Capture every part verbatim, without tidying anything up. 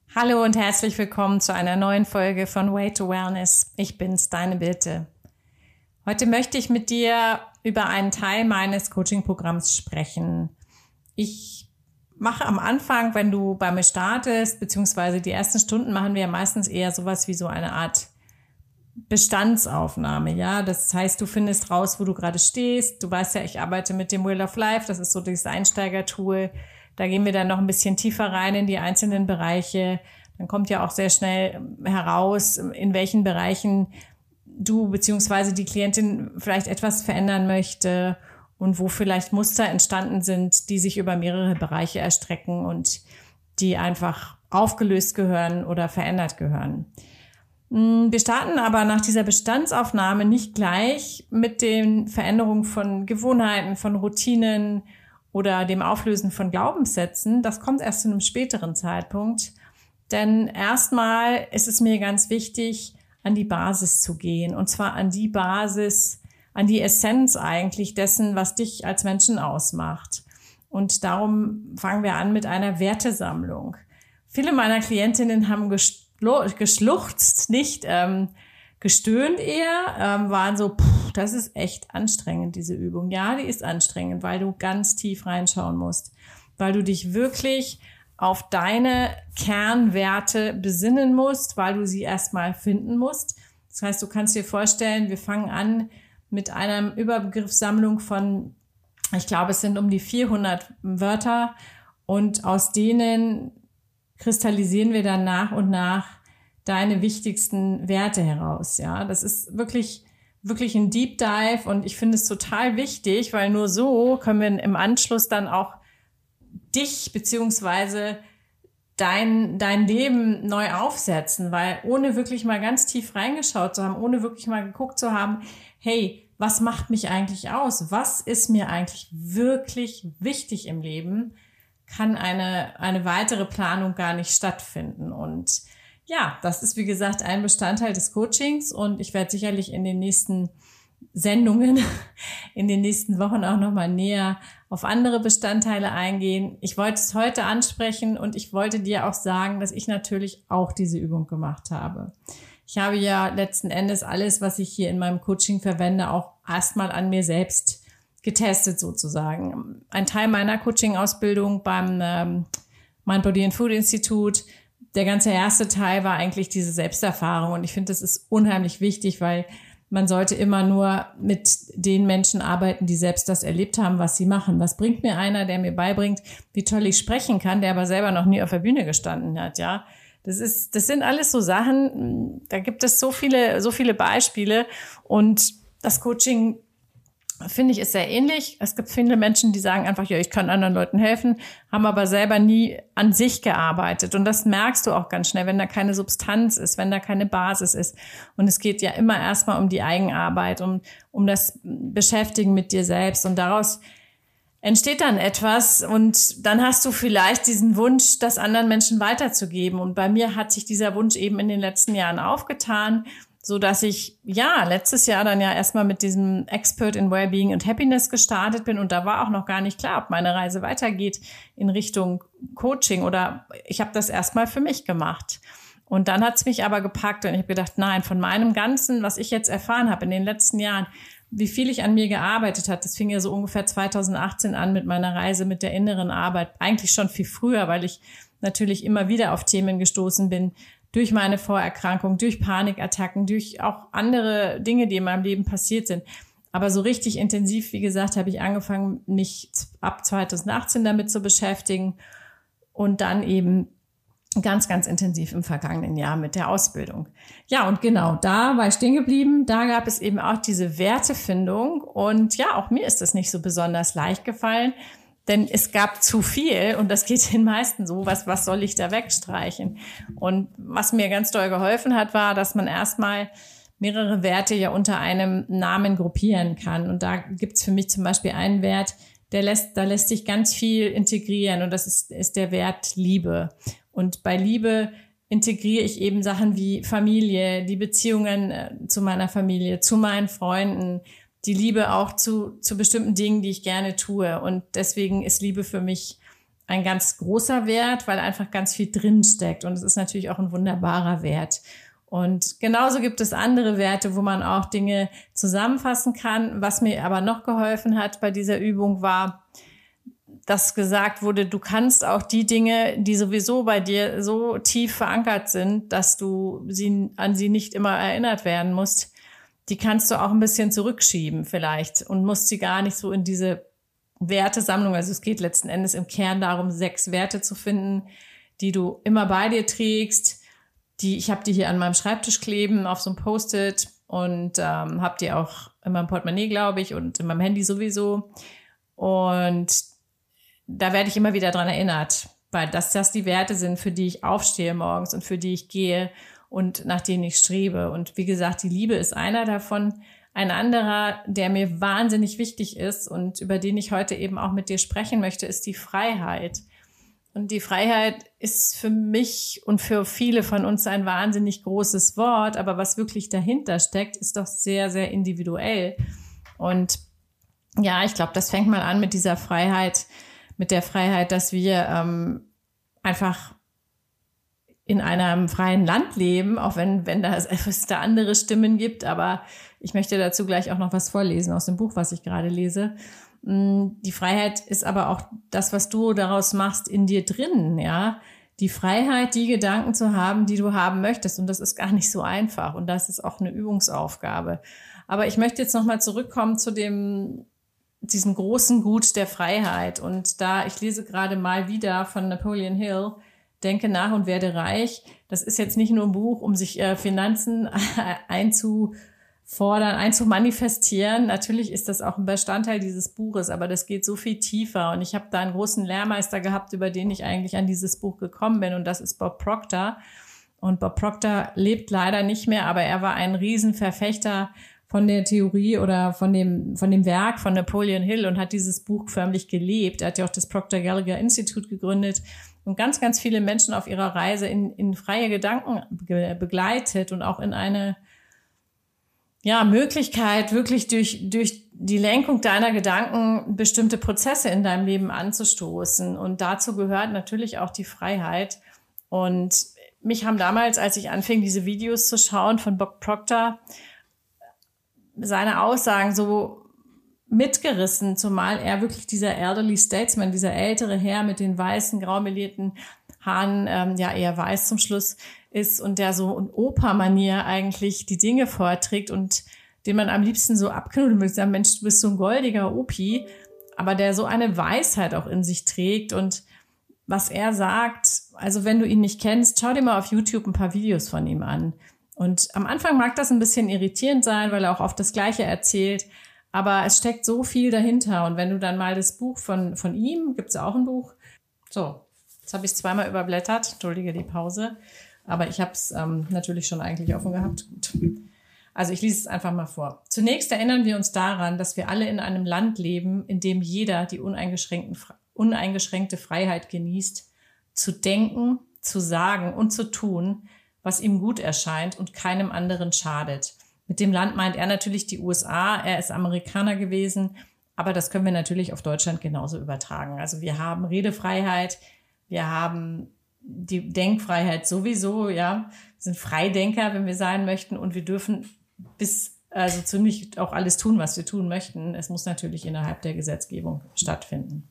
Hallo und herzlich willkommen zu einer neuen Folge von Way to Wellness. Ich bin's, deine Birte. Heute möchte ich mit dir über einen Teil meines Coaching-Programms sprechen. Ich mache am Anfang, wenn du bei mir startest, beziehungsweise die ersten Stunden machen wir ja meistens eher sowas wie so eine Art Bestandsaufnahme, ja. Das heißt, du findest raus, wo du gerade stehst. Du weißt ja, ich arbeite mit dem Wheel of Life. Das ist so dieses Einsteigertool. Da gehen wir dann noch ein bisschen tiefer rein in die einzelnen Bereiche. Dann kommt ja auch sehr schnell heraus, in welchen Bereichen du beziehungsweise die Klientin vielleicht etwas verändern möchte und wo vielleicht Muster entstanden sind, die sich über mehrere Bereiche erstrecken und die einfach aufgelöst gehören oder verändert gehören. Wir starten aber nach dieser Bestandsaufnahme nicht gleich mit den Veränderungen von Gewohnheiten, von Routinen oder dem Auflösen von Glaubenssätzen. Das kommt erst zu einem späteren Zeitpunkt. Denn erstmal ist es mir ganz wichtig, an die Basis zu gehen. Und zwar an die Basis, an die Essenz eigentlich dessen, was dich als Menschen ausmacht. Und darum fangen wir an mit einer Wertesammlung. Viele meiner Klientinnen haben geschluchzt, nicht ähm, gestöhnt eher, ähm, waren so, pff, das ist echt anstrengend, diese Übung. Ja, die ist anstrengend, weil du ganz tief reinschauen musst, weil du dich wirklich auf deine Kernwerte besinnen musst, weil du sie erstmal finden musst. Das heißt, du kannst dir vorstellen, wir fangen an mit einer Überbegriffssammlung von, ich glaube, es sind um die vierhundert Wörter und aus denen kristallisieren wir dann nach und nach deine wichtigsten Werte heraus, ja. Das ist wirklich, wirklich ein Deep Dive und ich finde es total wichtig, weil nur so können wir im Anschluss dann auch dich beziehungsweise dein, dein Leben neu aufsetzen, weil ohne wirklich mal ganz tief reingeschaut zu haben, ohne wirklich mal geguckt zu haben, hey, was macht mich eigentlich aus? Was ist mir eigentlich wirklich wichtig im Leben? Kann eine, eine weitere Planung gar nicht stattfinden. Und ja, das ist, wie gesagt, ein Bestandteil des Coachings und ich werde sicherlich in den nächsten Sendungen, in den nächsten Wochen auch nochmal näher auf andere Bestandteile eingehen. Ich wollte es heute ansprechen und ich wollte dir auch sagen, dass ich natürlich auch diese Übung gemacht habe. Ich habe ja letzten Endes alles, was ich hier in meinem Coaching verwende, auch erstmal an mir selbst getestet sozusagen. Ein Teil meiner Coaching-Ausbildung beim ähm, Mind, Body and Food Institute, der ganze erste Teil war eigentlich diese Selbsterfahrung und ich finde, das ist unheimlich wichtig, weil man sollte immer nur mit den Menschen arbeiten, die selbst das erlebt haben, was sie machen. Was bringt mir einer, der mir beibringt, wie toll ich sprechen kann, der aber selber noch nie auf der Bühne gestanden hat, ja? Das ist, das sind alles so Sachen, da gibt es so viele, so viele Beispiele und das Coaching, finde ich, ist sehr ähnlich. Es gibt viele Menschen, die sagen einfach, ja, ich kann anderen Leuten helfen, haben aber selber nie an sich gearbeitet. Und das merkst du auch ganz schnell, wenn da keine Substanz ist, wenn da keine Basis ist. Und es geht ja immer erstmal um die Eigenarbeit, um, um das Beschäftigen mit dir selbst. Und daraus entsteht dann etwas und dann hast du vielleicht diesen Wunsch, das anderen Menschen weiterzugeben. Und bei mir hat sich dieser Wunsch eben in den letzten Jahren aufgetan, so dass ich, ja, letztes Jahr dann ja erstmal mit diesem Expert in Wellbeing and Happiness gestartet bin und da war auch noch gar nicht klar, ob meine Reise weitergeht in Richtung Coaching oder ich habe das erstmal für mich gemacht. Und dann hat's mich aber gepackt und ich habe gedacht, nein, von meinem Ganzen, was ich jetzt erfahren habe in den letzten Jahren, wie viel ich an mir gearbeitet habe, das fing ja so ungefähr zweitausendachtzehn an mit meiner Reise mit der inneren Arbeit, eigentlich schon viel früher, weil ich natürlich immer wieder auf Themen gestoßen bin, durch meine Vorerkrankung, durch Panikattacken, durch auch andere Dinge, die in meinem Leben passiert sind. Aber so richtig intensiv, wie gesagt, habe ich angefangen, mich ab zweitausendachtzehn damit zu beschäftigen und dann eben ganz, ganz intensiv im vergangenen Jahr mit der Ausbildung. Ja, und genau, da war ich stehen geblieben. Da gab es eben auch diese Wertefindung und ja, auch mir ist das nicht so besonders leicht gefallen, denn es gab zu viel und das geht den meisten so, was, was soll ich da wegstreichen? Und was mir ganz doll geholfen hat, war, dass man erstmal mehrere Werte ja unter einem Namen gruppieren kann. Und da gibt's für mich zum Beispiel einen Wert, der lässt, da lässt sich ganz viel integrieren und das ist, ist der Wert Liebe. Und bei Liebe integriere ich eben Sachen wie Familie, die Beziehungen äh, zu meiner Familie, zu meinen Freunden, die Liebe auch zu, zu bestimmten Dingen, die ich gerne tue. Und deswegen ist Liebe für mich ein ganz großer Wert, weil einfach ganz viel drin steckt. Und es ist natürlich auch ein wunderbarer Wert. Und genauso gibt es andere Werte, wo man auch Dinge zusammenfassen kann. Was mir aber noch geholfen hat bei dieser Übung war, dass gesagt wurde, du kannst auch die Dinge, die sowieso bei dir so tief verankert sind, dass du sie, an sie nicht immer erinnert werden musst, die kannst du auch ein bisschen zurückschieben vielleicht und musst sie gar nicht so in diese Wertesammlung, also es geht letzten Endes im Kern darum, sechs Werte zu finden, die du immer bei dir trägst. Die, ich habe die hier an meinem Schreibtisch kleben auf so einem Post-it und ähm, habe die auch in meinem Portemonnaie, glaube ich, und in meinem Handy sowieso. Und da werde ich immer wieder dran erinnert, weil das, das die Werte sind, für die ich aufstehe morgens und für die ich gehe und nach denen ich strebe. Und wie gesagt, die Liebe ist einer davon. Ein anderer, der mir wahnsinnig wichtig ist und über den ich heute eben auch mit dir sprechen möchte, ist die Freiheit. Und die Freiheit ist für mich und für viele von uns ein wahnsinnig großes Wort, aber was wirklich dahinter steckt, ist doch sehr, sehr individuell. Und ja, ich glaube, das fängt mal an mit dieser Freiheit, mit der Freiheit, dass wir ähm, einfach in einem freien Land leben, auch wenn, wenn da, es da andere Stimmen gibt. Aber ich möchte dazu gleich auch noch was vorlesen aus dem Buch, was ich gerade lese. Die Freiheit ist aber auch das, was du daraus machst, in dir drin, ja. Die Freiheit, die Gedanken zu haben, die du haben möchtest. Und das ist gar nicht so einfach. Und das ist auch eine Übungsaufgabe. Aber ich möchte jetzt nochmal zurückkommen zu dem, diesem großen Gut der Freiheit. Und da, ich lese gerade mal wieder von Napoleon Hill, Denke nach und werde reich. Das ist jetzt nicht nur ein Buch, um sich äh, Finanzen einzufordern, einzumanifestieren. Natürlich ist das auch ein Bestandteil dieses Buches, aber das geht so viel tiefer. Und ich habe da einen großen Lehrmeister gehabt, über den ich eigentlich an dieses Buch gekommen bin. Und das ist Bob Proctor. Und Bob Proctor lebt leider nicht mehr, aber er war ein Riesenverfechter von der Theorie oder von dem, von dem Werk von Napoleon Hill und hat dieses Buch förmlich gelebt. Er hat ja auch das Proctor Gallagher Institute gegründet und ganz, ganz viele Menschen auf ihrer Reise in, in freie Gedanken be- begleitet und auch in eine, ja, Möglichkeit, wirklich durch, durch die Lenkung deiner Gedanken bestimmte Prozesse in deinem Leben anzustoßen. Und dazu gehört natürlich auch die Freiheit. Und mich haben damals, als ich anfing, diese Videos zu schauen von Bob Proctor, seine Aussagen so mitgerissen, zumal er wirklich dieser elderly statesman, dieser ältere Herr mit den weißen, graumelierten Haaren, ähm, ja eher weiß zum Schluss ist und der so in Opermanier eigentlich die Dinge vorträgt und den man am liebsten so abknuddeln will, sagen, Mensch, du bist so ein goldiger Opi, aber der so eine Weisheit auch in sich trägt und was er sagt, also wenn du ihn nicht kennst, schau dir mal auf YouTube ein paar Videos von ihm an. Und am Anfang mag das ein bisschen irritierend sein, weil er auch oft das Gleiche erzählt, aber es steckt so viel dahinter. Und wenn du dann mal das Buch von, von ihm, gibt es ja auch ein Buch, so, jetzt habe ich es zweimal überblättert, entschuldige die Pause, aber ich habe es ähm, natürlich schon eigentlich offen gehabt. Gut. Also ich lese es einfach mal vor. Zunächst erinnern wir uns daran, dass wir alle in einem Land leben, in dem jeder die uneingeschränkten, uneingeschränkte Freiheit genießt, zu denken, zu sagen und zu tun, was ihm gut erscheint und keinem anderen schadet. Mit dem Land meint er natürlich die U S A, er ist Amerikaner gewesen, aber das können wir natürlich auf Deutschland genauso übertragen. Also wir haben Redefreiheit, wir haben die Denkfreiheit sowieso, ja, wir sind Freidenker, wenn wir sein möchten und wir dürfen bis, also ziemlich auch alles tun, was wir tun möchten. Es muss natürlich innerhalb der Gesetzgebung stattfinden.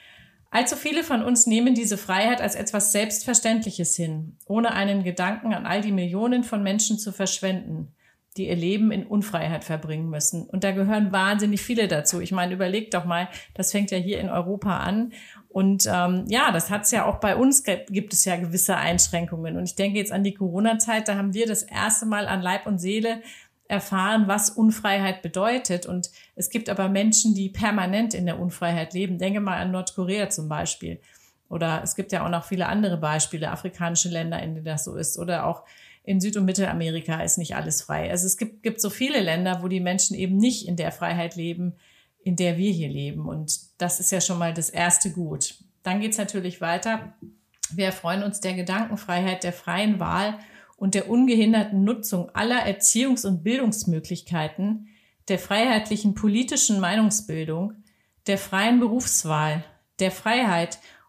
Allzu viele von uns nehmen diese Freiheit als etwas Selbstverständliches hin, ohne einen Gedanken an all die Millionen von Menschen zu verschwenden, die ihr Leben in Unfreiheit verbringen müssen. Und da gehören wahnsinnig viele dazu. Ich meine, überlegt doch mal, das fängt ja hier in Europa an. Und ähm, ja, das hat's ja auch bei uns, gibt es ja gewisse Einschränkungen. Und ich denke jetzt an die Corona-Zeit, da haben wir das erste Mal an Leib und Seele erfahren, was Unfreiheit bedeutet. Und es gibt aber Menschen, die permanent in der Unfreiheit leben. Denke mal an Nordkorea zum Beispiel. Oder es gibt ja auch noch viele andere Beispiele, afrikanische Länder, in denen das so ist. Oder auch in Süd- und Mittelamerika ist nicht alles frei. Also es gibt, gibt so viele Länder, wo die Menschen eben nicht in der Freiheit leben, in der wir hier leben. Und das ist ja schon mal das erste Gut. Dann geht's natürlich weiter. Wir erfreuen uns der Gedankenfreiheit, der freien Wahl und der ungehinderten Nutzung aller Erziehungs- und Bildungsmöglichkeiten, der freiheitlichen politischen Meinungsbildung, der freien Berufswahl, der Freiheit,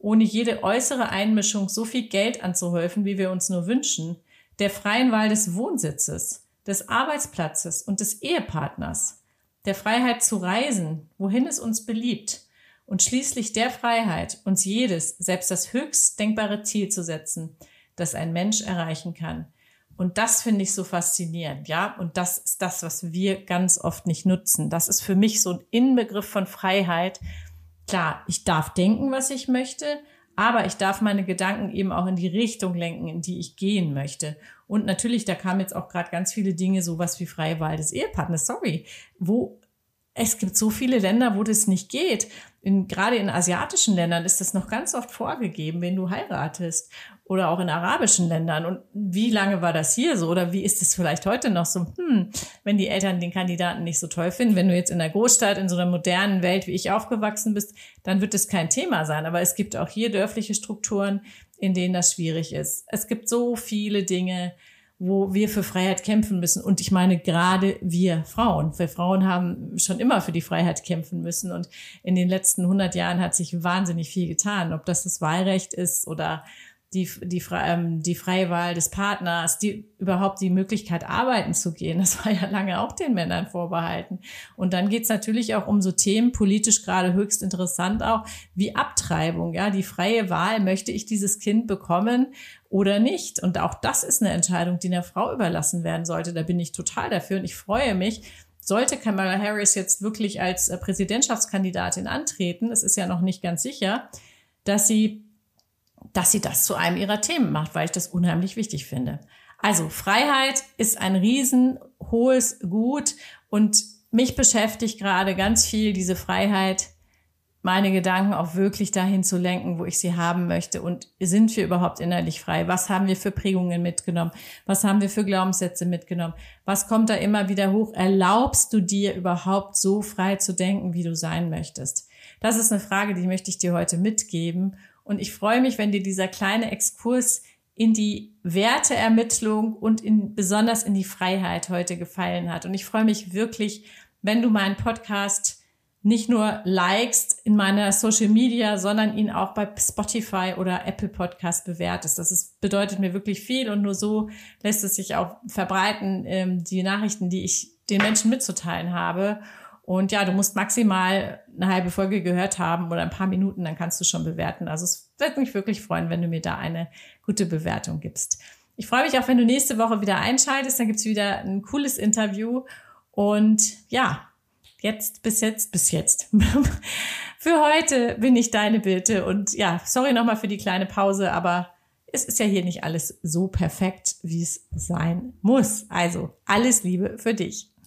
ohne jede äußere Einmischung so viel Geld anzuhäufen, wie wir uns nur wünschen, der freien Wahl des Wohnsitzes, des Arbeitsplatzes und des Ehepartners, der Freiheit zu reisen, wohin es uns beliebt, und schließlich der Freiheit, uns jedes, selbst das höchst denkbare Ziel zu setzen, das ein Mensch erreichen kann. Und das finde ich so faszinierend, ja. Und das ist das, was wir ganz oft nicht nutzen. Das ist für mich so ein Inbegriff von Freiheit. Klar, ich darf denken, was ich möchte, aber ich darf meine Gedanken eben auch in die Richtung lenken, in die ich gehen möchte. Und natürlich, da kamen jetzt auch gerade ganz viele Dinge, sowas wie freie Wahl des Ehepartners. Sorry, wo es gibt so viele Länder, wo das nicht geht. In, gerade in asiatischen Ländern ist das noch ganz oft vorgegeben, wenn du heiratest, oder auch in arabischen Ländern. Und wie lange war das hier so? Oder wie ist es vielleicht heute noch so? Hm, wenn die Eltern den Kandidaten nicht so toll finden, wenn du jetzt in der Großstadt, in so einer modernen Welt, wie ich aufgewachsen bist, dann wird es kein Thema sein. Aber es gibt auch hier dörfliche Strukturen, in denen das schwierig ist. Es gibt so viele Dinge, wo wir für Freiheit kämpfen müssen. Und ich meine gerade wir Frauen. Wir Frauen haben schon immer für die Freiheit kämpfen müssen. Und in den letzten hundert Jahren hat sich wahnsinnig viel getan. Ob das das Wahlrecht ist oder die, die, ähm, die freie Wahl des Partners, die überhaupt die Möglichkeit, arbeiten zu gehen. Das war ja lange auch den Männern vorbehalten. Und dann geht's natürlich auch um so Themen, politisch gerade höchst interessant auch, wie Abtreibung. Ja, die freie Wahl, möchte ich dieses Kind bekommen oder nicht? Und auch das ist eine Entscheidung, die einer Frau überlassen werden sollte. Da bin ich total dafür und ich freue mich. Sollte Kamala Harris jetzt wirklich als Präsidentschaftskandidatin antreten, es ist ja noch nicht ganz sicher, dass sie dass sie das zu einem ihrer Themen macht, weil ich das unheimlich wichtig finde. Also Freiheit ist ein riesenhohes Gut und mich beschäftigt gerade ganz viel diese Freiheit, meine Gedanken auch wirklich dahin zu lenken, wo ich sie haben möchte. Und sind wir überhaupt innerlich frei? Was haben wir für Prägungen mitgenommen? Was haben wir für Glaubenssätze mitgenommen? Was kommt da immer wieder hoch? Erlaubst du dir überhaupt so frei zu denken, wie du sein möchtest? Das ist eine Frage, die möchte ich dir heute mitgeben. Und ich freue mich, wenn dir dieser kleine Exkurs in die Werteermittlung und in, besonders in die Freiheit heute gefallen hat. Und ich freue mich wirklich, wenn du meinen Podcast nicht nur likest in meiner Social Media, sondern ihn auch bei Spotify oder Apple Podcast bewertest. Das ist, bedeutet mir wirklich viel und nur so lässt es sich auch verbreiten, ähm, die Nachrichten, die ich den Menschen mitzuteilen habe. Und ja, du musst maximal eine halbe Folge gehört haben oder ein paar Minuten, dann kannst du schon bewerten. Also es würde mich wirklich freuen, wenn du mir da eine gute Bewertung gibst. Ich freue mich auch, wenn du nächste Woche wieder einschaltest. Dann gibt's wieder ein cooles Interview. Und ja, jetzt, bis jetzt, bis jetzt. Für heute bin ich deine Birte. Und ja, sorry nochmal für die kleine Pause, aber es ist ja hier nicht alles so perfekt, wie es sein muss. Also alles Liebe für dich.